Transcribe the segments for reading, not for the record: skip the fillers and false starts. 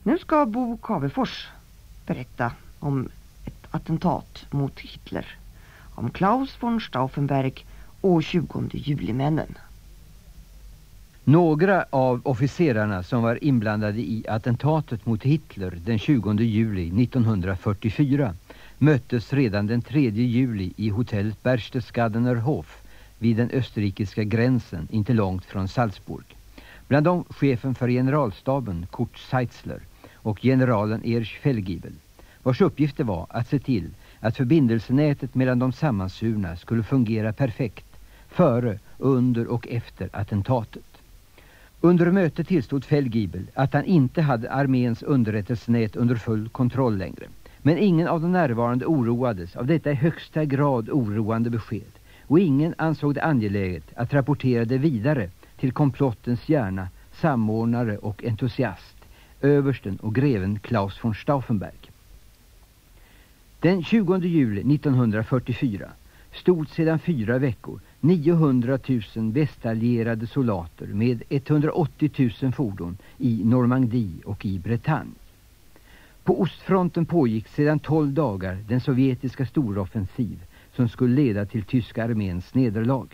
Nu ska Bo Cavefors berätta om ett attentat mot Hitler, om Klaus von Stauffenberg och 20 juli-männen. Några av officerarna som var inblandade i attentatet mot Hitler den 20 juli 1944 möttes redan den 3 juli i hotellet Berchtesgadener Hof vid den österrikiska gränsen inte långt från Salzburg. Bland dem chefen för generalstaben Kurt Seitzler och generalen Erich Fellgiebel, vars uppgifter var att se till att förbindelsenätet mellan de sammansvurna skulle fungera perfekt före, under och efter attentatet. Under mötet tillstod Fellgiebel att han inte hade arméns underrättelsenät under full kontroll längre. Men ingen av de närvarande oroades av detta i högsta grad oroande besked, och ingen ansåg det angeläget att rapportera det vidare till komplottens hjärna, samordnare och entusiast, översten och greven Klaus von Stauffenberg. Den 20 juli 1944 stod sedan 4 veckor 900 000 västallierade soldater med 180 000 fordon i Normandie och i Bretagne. På ostfronten pågick sedan 12 dagar den sovjetiska storoffensiv som skulle leda till tyska arméns nederlag.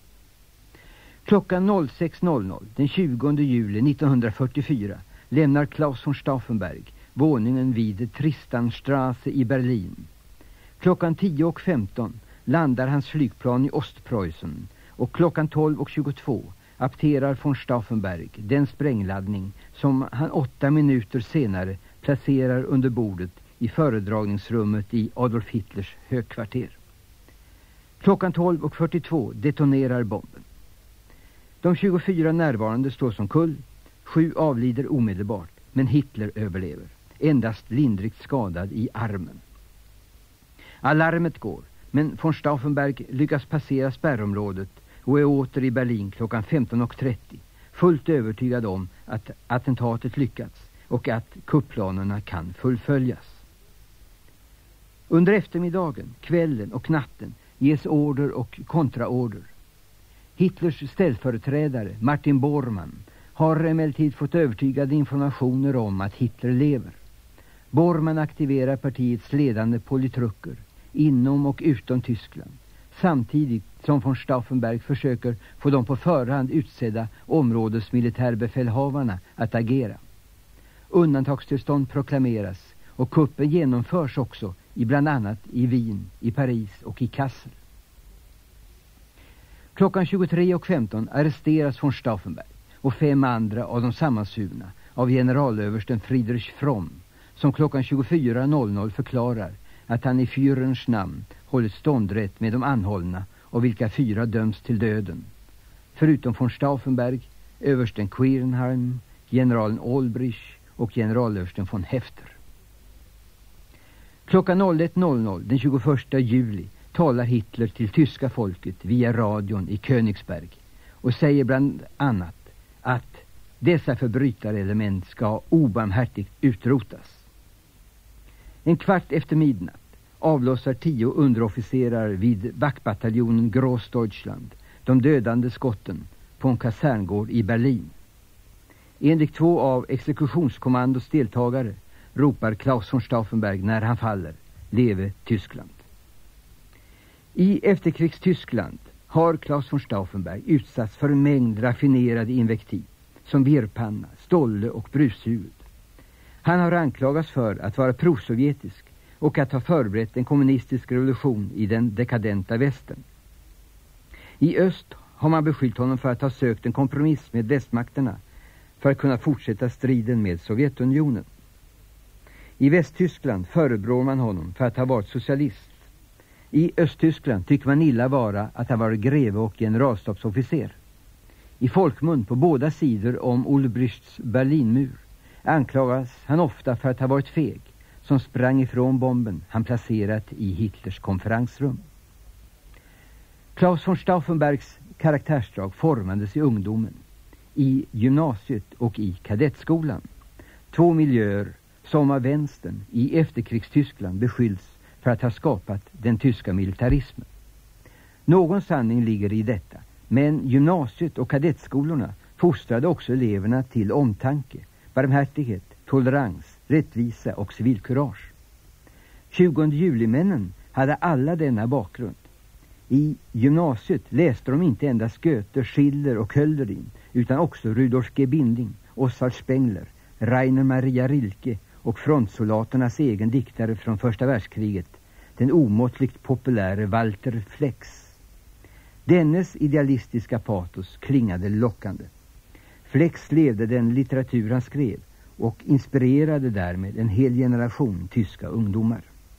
Klockan 06.00 den 20 juli 1944 lämnar Klaus von Stauffenberg våningen vid Tristanstraße i Berlin. Klockan 10.15 landar hans flygplan i Ostpreussen och klockan 12.22 apterar von Stauffenberg den sprängladdning som han 8 minuter senare placerar under bordet i föredragningsrummet i Adolf Hitlers högkvarter. Klockan 12.42 detonerar bomben. De 24 närvarande står som kull, 7 avlider omedelbart, men Hitler överlever, endast lindrigt skadad i armen. Alarmet går, men von Stauffenberg lyckas passera spärrområdet och är åter i Berlin klockan 15.30, fullt övertygad om att attentatet lyckats och att kuppplanerna kan fullföljas. Under eftermiddagen, kvällen och natten ges order och kontraorder. Hitlers ställföreträdare Martin Bormann har emellertid fått övertygade informationer om att Hitler lever. Bormann aktiverar partiets ledande politruker inom och utom Tyskland, samtidigt som von Stauffenberg försöker få de på förhand utsedda områdesmilitärbefälhavarna att agera. Undantagstillstånd proklameras och kuppen genomförs också i bland annat i Wien, i Paris och i Kassel. Klockan 23.15 arresteras von Stauffenberg och 5 andra av de sammansvurna av generalöversten Friedrich Fromm, som klockan 24.00 förklarar att han i Führerns namn hållit ståndrätt med de anhållna, och vilka 4 döms till döden. Förutom von Stauffenberg, översten Quirnheim, generalen Olbrich och generalöversten von Hefter. Klockan 01.00 den 21 juli talar Hitler till tyska folket via radion i Königsberg och säger bland annat att dessa förbrytarelement ska obarmhärtigt utrotas. En kvart efter midnatt avlossar 10 underofficerare vid vaktbataljonen Großdeutschland de dödande skotten på en kaserngård i Berlin. Enligt 2 av exekutionskommandos deltagare ropar Klaus von Stauffenberg när han faller: leve Tyskland. I efterkrigstyskland har Klaus von Stauffenberg utsatts för en mängd raffinerade invektiv som virrpanna, stolle och brushuvud. Han har anklagats för att vara prosovjetisk och att ha förberett en kommunistisk revolution i den dekadenta västern. I öst har man beskyllt honom för att ha sökt en kompromiss med västmakterna för att kunna fortsätta striden med Sovjetunionen. I Västtyskland förebrår man honom för att ha varit socialist. I Östtyskland tycker man illa vara att ha varit greve och generalstabsofficer. I folkmun på båda sidor om Olbrichts Berlinmur anklagas han ofta för att ha varit feg, som sprang ifrån bomben han placerat i Hitlers konferensrum. Klaus von Stauffenbergs karaktärsdrag formades i ungdomen, i gymnasiet och i kadettskolan. 2 miljöer som av vänstern i efterkrigstyskland beskylls för att ha skapat den tyska militarismen. Någon sanning ligger i detta, men gymnasiet och kadettskolorna fostrade också eleverna till omtanke, barmhärtighet, tolerans, rättvisa och civilkurage. 20 juli-männen hade alla denna bakgrund. I gymnasiet läste de inte endast Goethe, Schiller och Hölderlin utan också Rudolf G. Binding, Oswald Spengler, Rainer Maria Rilke och frontsoldaternas egen diktare från första världskriget, den omåttligt populäre Walter Flex. Dennes idealistiska patos klingade lockande. Flex levde den litteratur han skrev och inspirerade därmed en hel generation tyska ungdomar.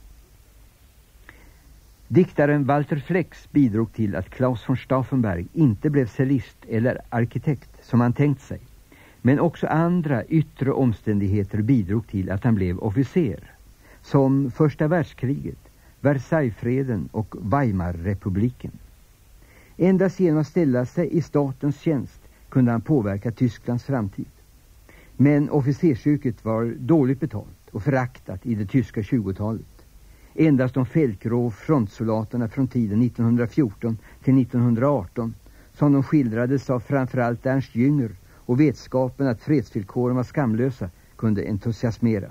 Diktaren Walter Flex bidrog till att Claus von Stauffenberg inte blev cellist eller arkitekt som han tänkt sig. Men också andra yttre omständigheter bidrog till att han blev officer. Som första världskriget, Versaillesfreden och Weimarrepubliken. Endast genom att ställa sig i statens tjänst kunde han påverka Tysklands framtid. Men officersyrket var dåligt betalt och föraktat i det tyska 20-talet. Endast de fältgrå frontsoldaterna från tiden 1914 till 1918, som de skildrades av framförallt Ernst Jünger och vetskapen att fredsvillkoren var skamlösa, kunde entusiasmera.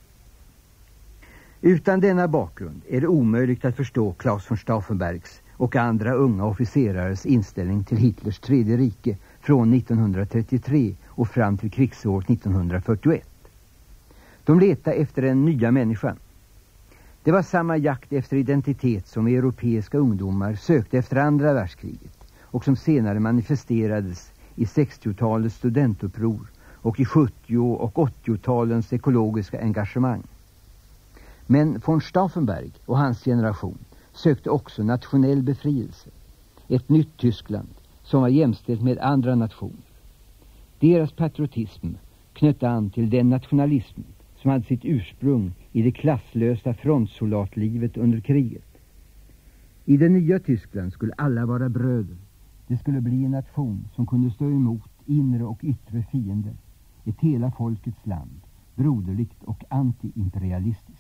Utan denna bakgrund är det omöjligt att förstå Claus von Stauffenbergs och andra unga officerares inställning till Hitlers tredje rike från 1933 och fram till krigsåret 1941. De letade efter en nya människa. Det var samma jakt efter identitet som europeiska ungdomar sökte efter andra världskriget och som senare manifesterades i 60-talets studentuppror och i 70- och 80-talens ekologiska engagemang. Men von Stauffenberg och hans generation sökte också nationell befrielse, ett nytt Tyskland som var jämställt med andra nationer. Deras patriotism knöt an till den nationalism som hade sitt ursprung i det klasslösa frontsoldatlivet under kriget. I det nya Tyskland skulle alla vara bröder. Det skulle bli en nation som kunde stå emot inre och yttre fiender. Ett hela folkets land, broderligt och antiimperialistiskt.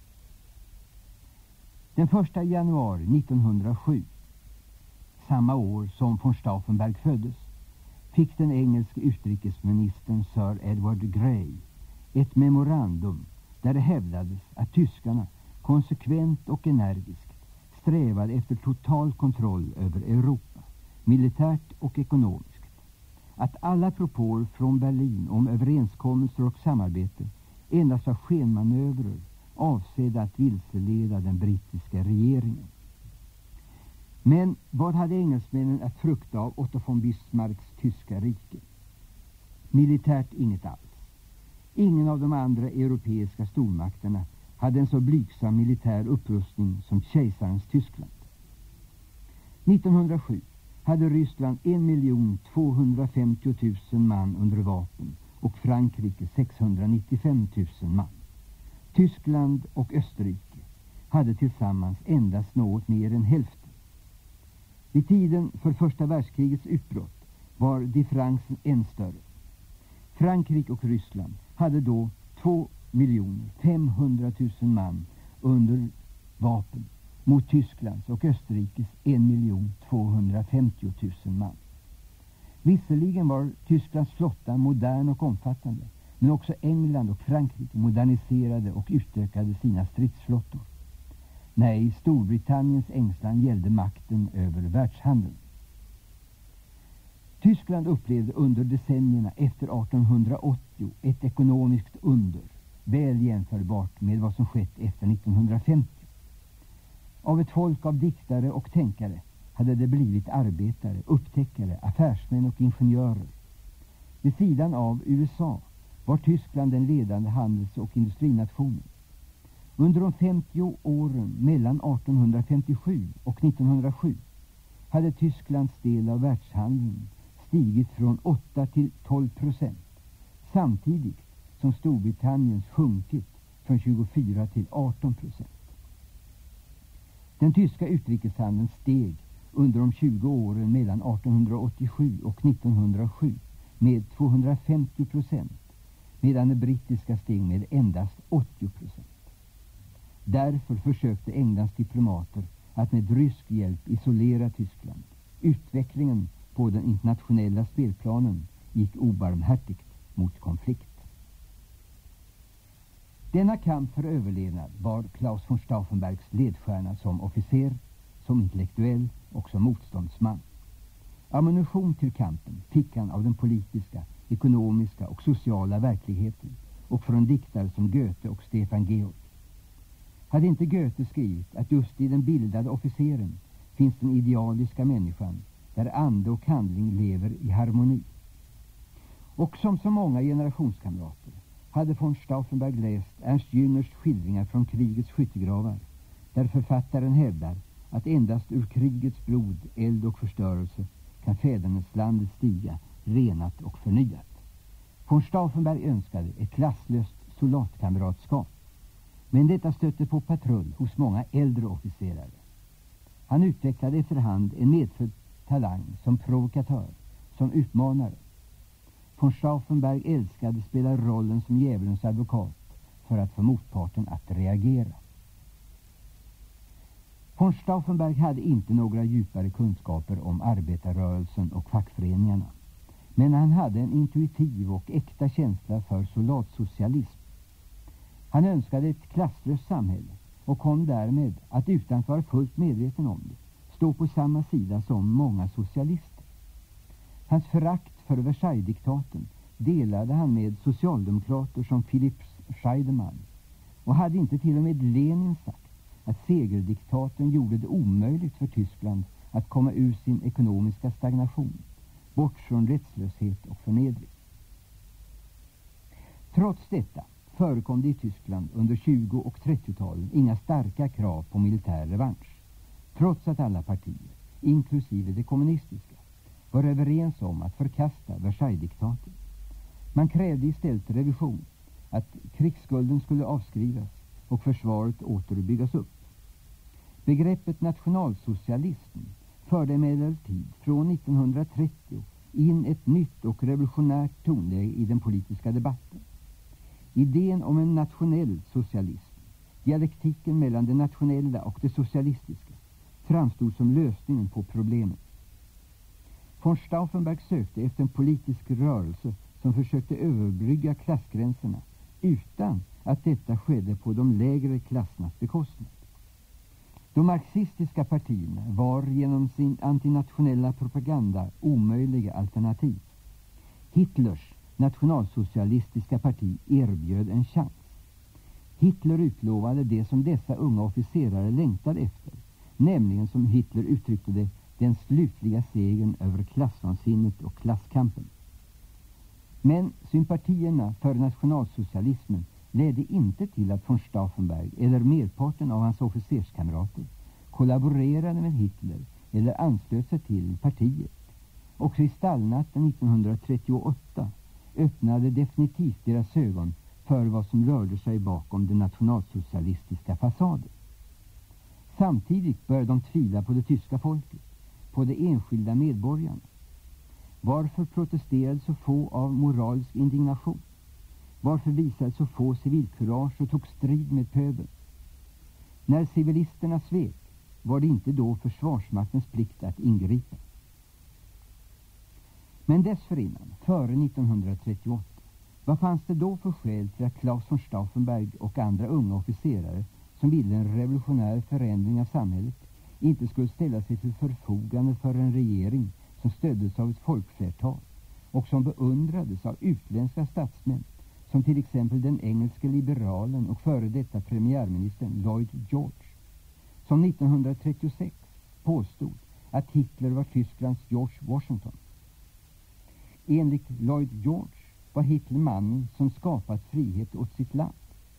Den 1 januari 1907, samma år som von Stauffenberg föddes, fick den engelske utrikesministern Sir Edward Grey ett memorandum där det hävdades att tyskarna konsekvent och energiskt strävade efter total kontroll över Europa, militärt och ekonomiskt. Att alla propåer från Berlin om överenskommelser och samarbete endast var skenmanövrer avsedda att vilseleda den brittiska regeringen. Men vad hade engelsmännen att frukta av Otto von Bismarcks tyska rike? Militärt inget alls. Ingen av de andra europeiska stormakterna hade en så blygsam militär upprustning som kejsarens Tyskland. 1907 hade Ryssland 1 250 000 man under vapen och Frankrike 695 000 man. Tyskland och Österrike hade tillsammans endast något mer än hälften. Vid tiden för första världskrigets utbrott var differensen än större. Frankrike och Ryssland hade då 2 500 000 man under vapen mot Tysklands och Österrikes 1 250 000 man. Visserligen var Tysklands flotta modern och omfattande, men också England och Frankrike moderniserade och utökade sina stridsflottor. Nej, Storbritanniens ängslan gällde makten över världshandeln. Tyskland upplevde under decennierna efter 1880 ett ekonomiskt under, väl jämförbart med vad som skett efter 1950. Av ett folk av diktare och tänkare hade det blivit arbetare, upptäckare, affärsmän och ingenjörer. Vid sidan av USA var Tyskland den ledande handels- och industrinationen. Under de 50 åren mellan 1857 och 1907 hade Tysklands del av världshandeln stigit från 8 till 12%, samtidigt som Storbritanniens sjunkit från 24 till 18%. Den tyska utrikeshandeln steg under de 20 åren mellan 1887 och 1907 med 250%, medan det brittiska steg med endast 80%. Därför försökte Englands diplomater att med rysk hjälp isolera Tyskland. Utvecklingen på den internationella spelplanen gick obarmhärtigt mot konflikt. Denna kamp för överlevnad var Claus von Stauffenbergs ledstjärna som officer, som intellektuell och som motståndsman. Ammunition till kampen fick han av den politiska, ekonomiska och sociala verkligheten och från diktare som Goethe och Stefan Georg. Hade inte Goethe skrivit att just i den bildade officeren finns den idealiska människan där ande och handling lever i harmoni? Och som så många generationskamrater hade von Stauffenberg läst Ernst Jüngers skildringar från krigets skyttegravar, där författaren hävdar att endast ur krigets blod, eld och förstörelse kan fäderneslandet stiga, renat och förnyat. Von Stauffenberg önskade ett klasslöst soldatkamratskap, men detta stötte på patrull hos många äldre officerare. Han utvecklade efterhand en medfödd talang som provokatör, som utmanare. Von Stauffenberg älskade spela rollen som djävulens advokat för att få motparten att reagera. Von Stauffenberg hade inte några djupare kunskaper om arbetarrörelsen och fackföreningarna, men han hade en intuitiv och äkta känsla för soldatsocialism. Han önskade ett klasslöst samhälle och kom därmed att utan att vara fullt medveten om det stå på samma sida som många socialister. Hans förakt för Versailles-diktaten delade han med socialdemokrater som Philipp Scheidemann, och hade inte till och med Lenin sagt att segerdiktaten gjorde det omöjligt för Tyskland att komma ur sin ekonomiska stagnation, bort från rättslöshet och förnedring. Trots detta förekom det i Tyskland under 20- och 30-talen inga starka krav på militär revansch, trots att alla partier, inklusive det kommunistiska, var överens om att förkasta Versailles-diktaten. Man krävde istället revision, att krigsskulden skulle avskrivas och försvaret återbyggas upp. Begreppet nationalsocialism förde emellertid från 1930 in ett nytt och revolutionärt tonläge i den politiska debatten. Idén om en nationell socialism, dialektiken mellan det nationella och det socialistiska, framstod som lösningen på problemet. Von Stauffenberg sökte efter en politisk rörelse som försökte överbrygga klassgränserna utan att detta skedde på de lägre klassernas bekostnad. De marxistiska partierna var genom sin antinationella propaganda omöjliga alternativ. Hitlers nationalsocialistiska parti erbjöd en chans. Hitler utlovade det som dessa unga officerare längtade efter, nämligen som Hitler uttryckte det, den slutliga segern över klassvansinnet och klasskampen. Men sympatierna för nationalsocialismen ledde inte till att von Stauffenberg eller merparten av hans officerskamrater kollaborerade med Hitler eller anslöt sig till partiet. Också i stallnatten 1938 öppnade definitivt deras ögon för vad som rörde sig bakom den nationalsocialistiska fasaden. Samtidigt började de tvivla på det tyska folket, på de enskilda medborgarna. Varför protesterade så få av moralisk indignation? Varför visade så få civilkurage och tog strid med pöbeln? När civilisterna svek, var det inte då försvarsmaktens plikt att ingripa. Men dessförinnan, före 1938, vad fanns det då för skäl till att Claus von Stauffenberg och andra unga officerare som ville en revolutionär förändring av samhället inte skulle ställa sig till förfogande för en regering som stöddes av ett folkflertal och som beundrades av utländska statsmän som till exempel den engelske liberalen och före detta premiärministern Lloyd George, som 1936 påstod att Hitler var Tysklands George Washington. Enligt Lloyd George var Hitler mannen som skapat frihet åt sitt land.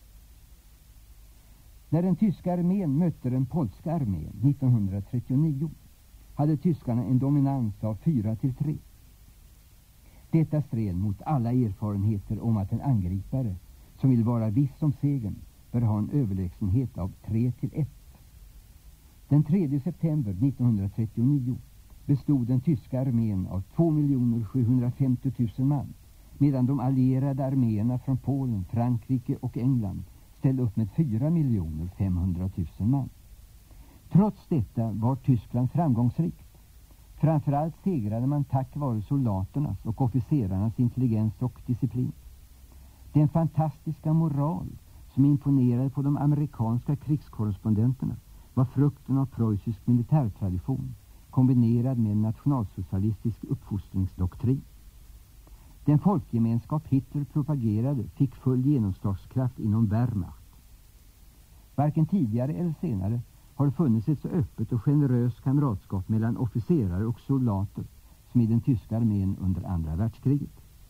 När den tyska armén mötte den polska armén 1939 hade tyskarna en dominans av 4-3. Detta stred mot alla erfarenheter om att en angripare som vill vara viss om segern bör ha en överlägsenhet av 3-1. Den 3 september 1939 bestod den tyska armén av 2 750 000 man, medan de allierade arméerna från Polen, Frankrike och England ställde upp med 4 500 000 man. Trots detta var Tyskland framgångsrikt. Framförallt segrade man tack vare soldaternas och officerarnas intelligens och disciplin. Den fantastiska moral som imponerade på de amerikanska krigskorrespondenterna var frukten av preussisk militärtradition kombinerad med en nationalsocialistisk uppfostringsdoktrin. Den folkgemenskap Hitler propagerade fick full genomslagskraft inom Wehrmacht. Varken tidigare eller senare har det funnits ett så öppet och generöst kamratskap mellan officerare och soldater som i den tyska armén under andra världskriget.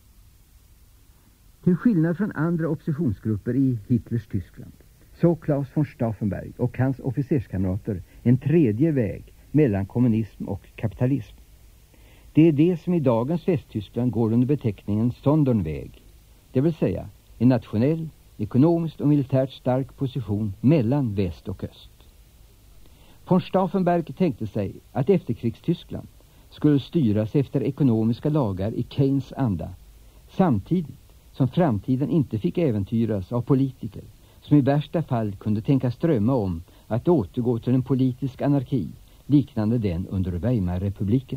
Till skillnad från andra oppositionsgrupper i Hitlers Tyskland såg Claus von Stauffenberg och hans officerskamrater en tredje väg mellan kommunism och kapitalism. Det är det som i dagens Västtyskland går under beteckningen Sondernväg, det vill säga en nationell, ekonomiskt och militärt stark position mellan väst och öst. Von Stauffenberg tänkte sig att efterkrigstyskland skulle styras efter ekonomiska lagar i Keynes anda, samtidigt som framtiden inte fick äventyras av politiker som i värsta fall kunde tänkas drömma om att återgå till en politisk anarki liknande den under Weimarrepubliken.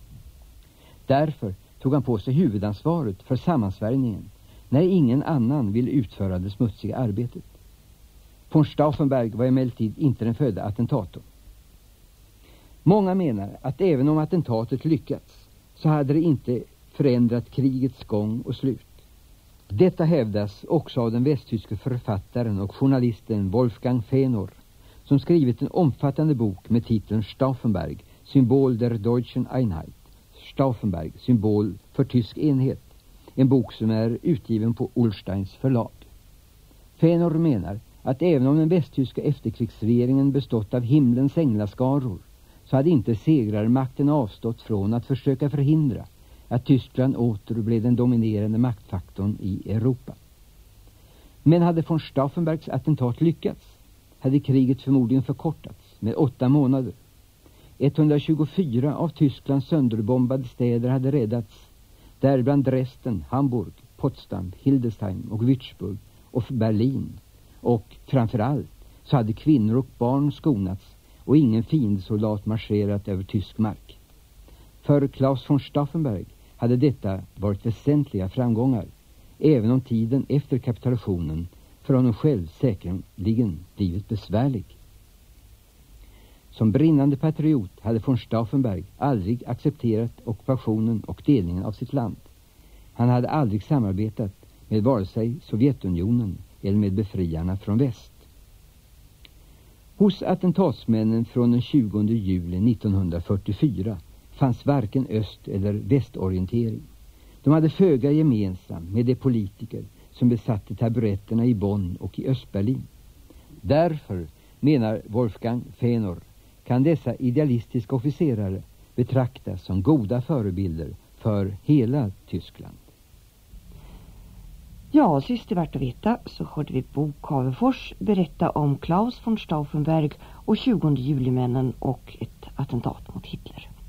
Därför tog han på sig huvudansvaret för sammansvärjningen när ingen annan ville utföra det smutsiga arbetet. Von Stauffenberg var emellertid inte den födda attentatorn. Många menar att även om attentatet lyckats så hade det inte förändrat krigets gång och slut. Detta hävdas också av den västtyske författaren och journalisten Wolfgang Fenor, som skrivit en omfattande bok med titeln Stauffenberg, symbol der deutschen Einheit. Stauffenberg, symbol för tysk enhet. En bok som är utgiven på Ullsteins förlag. Fenor menar att även om den västtyska efterkrigsregeringen bestått av himlens änglaskaror så hade inte segrarmakten avstått från att försöka förhindra att Tyskland åter blev den dominerande maktfaktorn i Europa. Men hade von Stauffenbergs attentat lyckats hade kriget förmodligen förkortats med 8 månader. 124 av Tysklands sönderbombade städer hade räddats, däribland Dresden, Hamburg, Potsdam, Hildesheim och Würzburg och Berlin. Och framförallt så hade kvinnor och barn skonats och ingen fiendsoldat marscherat över tysk mark. För Claus von Stauffenberg hade detta varit väsentliga framgångar, även om tiden efter kapitulationen för honom själv säkerligen blivit besvärlig. Som brinnande patriot hade von Stauffenberg aldrig accepterat ockupationen och delningen av sitt land. Han hade aldrig samarbetat med vare sig Sovjetunionen eller med befriarna från väst. Hos attentatsmännen från den 20 juli 1944 fanns varken öst- eller västorientering. De hade föga gemensamt med de politiker som besatte taburetterna i Bonn och i Östberlin. Därför, menar Wolfgang Fenor, kan dessa idealistiska officerare betraktas som goda förebilder för hela Tyskland. Ja, sist i värt att veta så hörde vi Bo Cavefors berätta om Claus von Stauffenberg och 20 juli-männen och ett attentat mot Hitler.